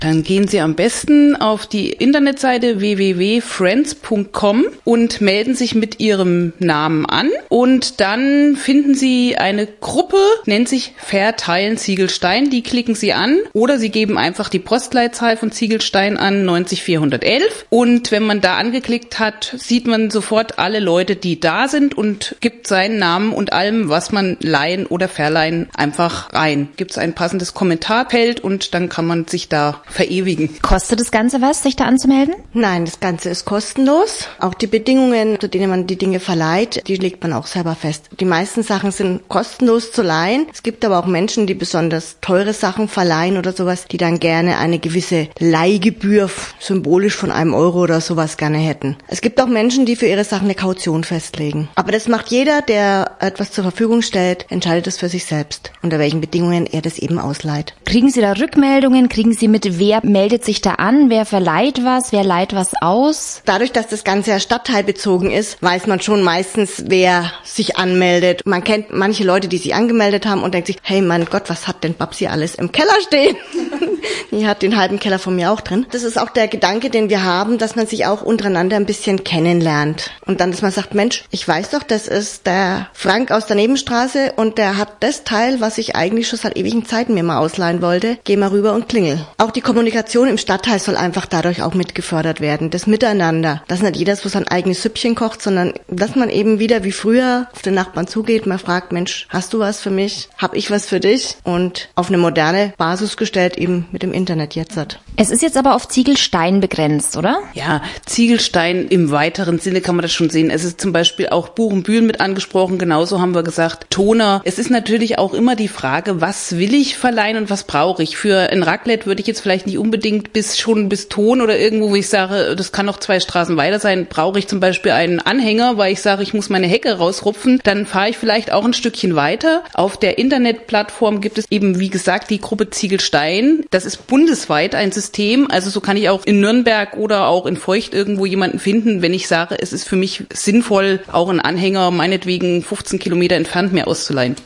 Dann gehen Sie am besten auf die Internetseite www.friends.com und melden sich mit Ihrem Namen an. Und dann finden Sie eine Gruppe, nennt sich Verteilen Ziegelstein. Die klicken Sie an oder Sie geben einfach die Postleitzahl von Ziegelstein an, 90411. Und wenn man da angeklickt hat, sieht man sofort alle Leute, die da sind und gibt seinen Namen und allem, was man leihen oder verleihen, einfach rein. Gibt es ein passendes Kommentarfeld und dann kann man sich da verewigen. Kostet das Ganze was, sich da anzumelden? Nein, das Ganze ist kostenlos. Auch die Bedingungen, zu denen man die Dinge verleiht, die legt man auch selber fest. Die meisten Sachen sind kostenlos zu leihen. Es gibt aber auch Menschen, die besonders teure Sachen verleihen oder sowas, die dann gerne eine gewisse Leihgebühr, symbolisch von €1 oder sowas gerne hätten. Es gibt auch Menschen, die für ihre Sachen eine Kaution festlegen. Aber das macht jeder, der etwas zur Verfügung stellt, entscheidet es für sich selbst, unter welchen Bedingungen er das eben ausleiht. Kriegen Sie da Rückmeldungen? Kriegen Sie mit, wer meldet sich da an? Wer verleiht was? Wer leiht was aus? Dadurch, dass das Ganze ja stadtteilbezogen ist, weiß man schon meistens, wer sich anmeldet. Man kennt manche Leute, die sich angemeldet haben und denkt sich, hey mein Gott, was hat denn Babsi alles im Keller stehen? Die hat den halben Keller von mir auch drin. Das ist auch der Gedanke, den wir haben, dass man sich auch untereinander ein bisschen kennenlernt. Und dann, dass man sagt, Mensch, ich weiß doch, das ist der Frank aus der Nebenstraße und der hat das Teil, was ich eigentlich schon seit ewigen Zeiten mir mal ausleihen wollte. Geh mal rüber und klingel. Auch die Kommunikation im Stadtteil soll einfach dadurch auch mit gefördert werden. Das Miteinander. Dass nicht jeder so sein eigenes Süppchen kocht, sondern dass man eben wieder wie früher auf den Nachbarn zugeht, man fragt, Mensch, hast du was für mich? Hab ich was für dich? Und auf eine moderne Basis gestellt, eben mit dem Internet jetzt hat. Es ist jetzt aber auf Ziegelstein begrenzt, oder? Ja, Ziegelstein im weiteren Sinne kann man das schon sehen. Es ist zum Beispiel auch Buchenbühl mit angesprochen, genauso haben wir gesagt, Toner. Es ist natürlich auch immer die Frage, was will ich verleihen und was brauche ich? Für ein Raclette würde ich jetzt vielleicht nicht unbedingt bis Ton oder irgendwo, wo ich sage, das kann noch 2 Straßen weiter sein, brauche ich zum Beispiel einen Anhänger, weil ich sage, ich muss meine Hecke rausrupfen, dann fahre ich vielleicht auch ein Stückchen weiter. Auf der Internetplattform gibt es eben, wie gesagt, die Gruppe Ziegelstein. Das ist bundesweit ein System, also so kann ich auch in Nürnberg oder auch in Feucht irgendwo jemanden finden, wenn ich sage, es ist für mich sinnvoll, auch einen Anhänger meinetwegen 15 Kilometer entfernt mir auszuleihen.